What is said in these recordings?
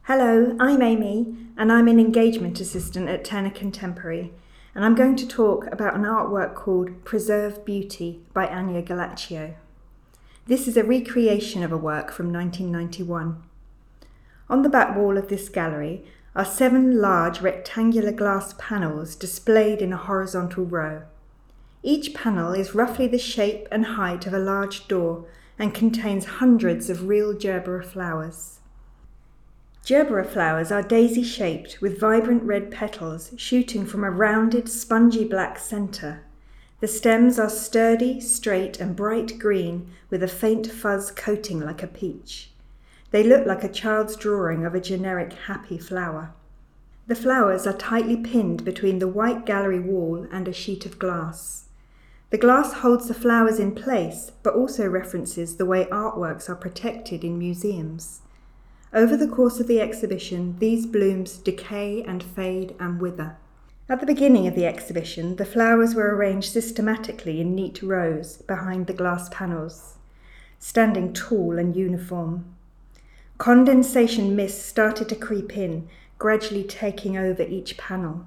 Hello, I'm Amy, and I'm an engagement assistant at Turner Contemporary, and I'm going to talk about an artwork called Preserve Beauty by Anya Gallaccio. This is a recreation of a work from 1991. On the back wall of this gallery are 7 large rectangular glass panels displayed in a horizontal row. Each panel is roughly the shape and height of a large door and contains hundreds of real gerbera flowers. Gerbera flowers are daisy-shaped with vibrant red petals shooting from a rounded, spongy black centre. The stems are sturdy, straight and bright green with a faint fuzz coating like a peach. They look like a child's drawing of a generic happy flower. The flowers are tightly pinned between the white gallery wall and a sheet of glass. The glass holds the flowers in place, but also references the way artworks are protected in museums. Over the course of the exhibition, these blooms decay and fade and wither. At the beginning of the exhibition, the flowers were arranged systematically in neat rows behind the glass panels, standing tall and uniform. Condensation mist started to creep in, gradually taking over each panel.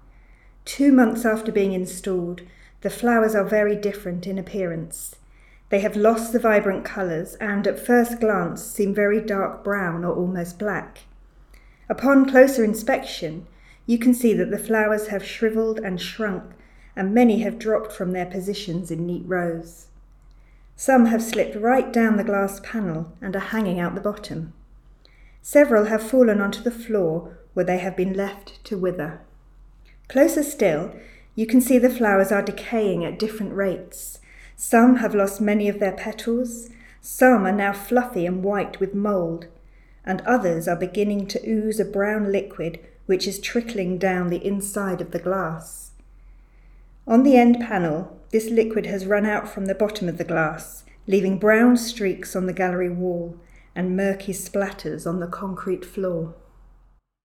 2 months after being installed, the flowers are very different in appearance. They have lost the vibrant colours and, at first glance, seem very dark brown or almost black. Upon closer inspection, you can see that the flowers have shriveled and shrunk, and many have dropped from their positions in neat rows. Some have slipped right down the glass panel and are hanging out the bottom. Several have fallen onto the floor, where they have been left to wither. Closer still, you can see the flowers are decaying at different rates. Some have lost many of their petals, some are now fluffy and white with mould, and others are beginning to ooze a brown liquid which is trickling down the inside of the glass. On the end panel, this liquid has run out from the bottom of the glass, leaving brown streaks on the gallery wall and murky splatters on the concrete floor.